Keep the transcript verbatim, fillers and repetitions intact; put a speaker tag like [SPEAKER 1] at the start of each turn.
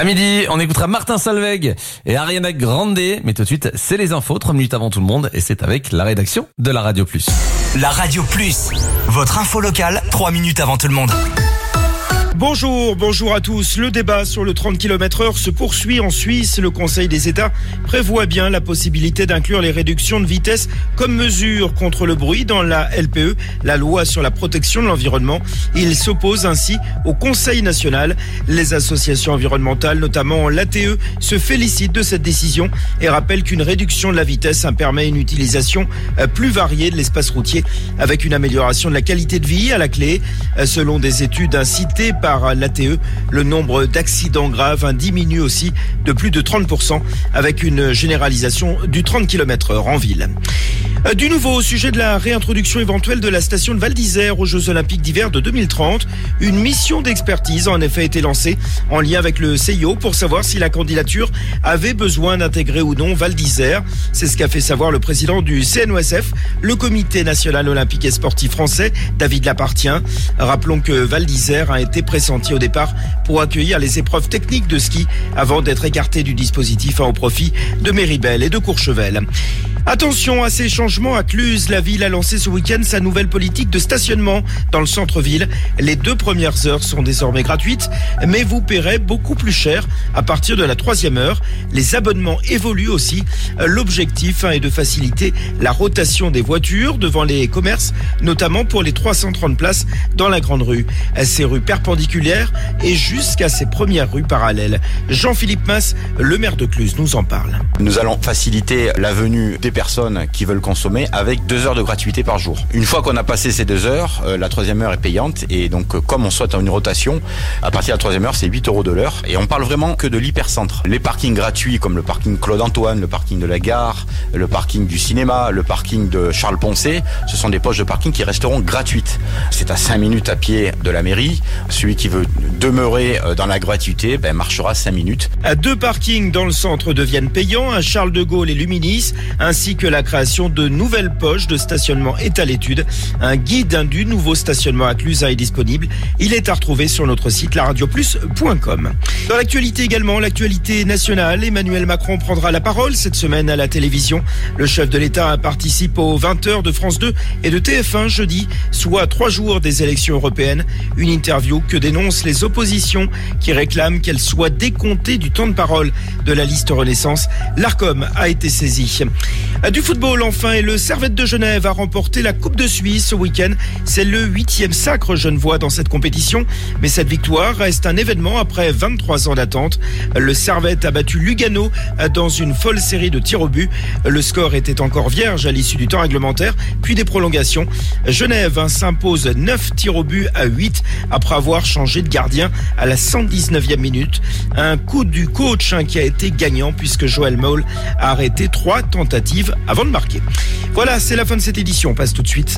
[SPEAKER 1] À midi, on écoutera Martin Solveig et Ariana Grande. Mais tout de suite, c'est les infos, trois minutes avant tout le monde. Et c'est avec la rédaction de la Radio Plus.
[SPEAKER 2] La Radio Plus, votre info locale, trois minutes avant tout le monde.
[SPEAKER 3] Bonjour, bonjour à tous. Le débat sur le trente kilomètres heure se poursuit en Suisse. Le Conseil des États prévoit bien la possibilité d'inclure les réductions de vitesse comme mesure contre le bruit dans la L P E, la loi sur la protection de l'environnement. Il s'oppose ainsi au Conseil national. Les associations environnementales, notamment l'A T E, se félicitent de cette décision et rappellent qu'une réduction de la vitesse permet une utilisation plus variée de l'espace routier avec une amélioration de la qualité de vie à la clé. Selon des études citées par l'A T E, le nombre d'accidents graves diminue aussi de plus de trente pour cent avec une généralisation du trente kilomètres heure en ville. Du nouveau au sujet de la réintroduction éventuelle de la station de Val d'Isère aux Jeux Olympiques d'hiver de deux mille trente, une mission d'expertise a en effet été lancée en lien avec le C I O pour savoir si la candidature avait besoin d'intégrer ou non Val d'Isère. C'est ce qu'a fait savoir le président du C N O S F, le Comité national olympique et sportif français, David Lapartien. Rappelons que Val d'Isère a été pressenti au départ pour accueillir les épreuves techniques de ski avant d'être écarté du dispositif au profit de Méribel et de Courchevel. Attention à ces changements à Cluses. La ville a lancé ce week-end sa nouvelle politique de stationnement dans le centre-ville. Les deux premières heures sont désormais gratuites, mais vous paierez beaucoup plus cher à partir de la troisième heure. Les abonnements évoluent aussi. L'objectif est de faciliter la rotation des voitures devant les commerces, notamment pour les trois cent trente places dans la grande rue. Ces rues perpendiculaires et jusqu'à ces premières rues parallèles. Jean-Philippe Mas, le maire de Cluses, nous en parle.
[SPEAKER 4] Nous allons faciliter la venue des personnes qui veulent consommer avec deux heures de gratuité par jour. Une fois qu'on a passé ces deux heures, euh, la troisième heure est payante et donc euh, comme on souhaite une rotation, à partir de la troisième heure, c'est huit euros de l'heure et on parle vraiment que de l'hypercentre. Les parkings gratuits comme le parking Claude-Antoine, le parking de la gare, le parking du cinéma, le parking de Charles-Poncet, ce sont des poches de parking qui resteront gratuites. C'est à cinq minutes à pied de la mairie. Celui qui veut demeurer dans la gratuité, ben, marchera cinq minutes.
[SPEAKER 3] À deux parkings dans le centre deviennent payants, à Charles de Gaulle et Luminis, ainsi que la création de nouvelles poches de stationnement est à l'étude. Un guide du nouveau stationnement à Cluses est disponible. Il est à retrouver sur notre site la radio plus point com. Dans l'actualité également, l'actualité nationale, Emmanuel Macron prendra la parole cette semaine à la télévision. Le chef de l'État participe aux vingt heures de France deux et de T F un jeudi, soit trois jours des élections européennes. Une interview que dénoncent les oppositions qui réclament qu'elle soit décomptée du temps de parole de la liste Renaissance. L'Arcom a été saisi. Du football enfin, et le Servette de Genève a remporté la Coupe de Suisse ce week-end. C'est le huitième sacre genevois dans cette compétition. Mais cette victoire reste un événement après vingt-trois ans d'attente. Le Servette a battu Lugano dans une folle série de tirs au but. Le score était encore vierge à l'issue du temps réglementaire, puis des prolongations. Genève s'impose neuf tirs au but à huit après avoir changé de gardien à la cent dix-neuvième minute. Un coup du coach qui a été gagnant puisque Joël Moll a arrêté trois tentatives avant de marquer. Voilà, c'est la fin de cette édition. On passe tout de suite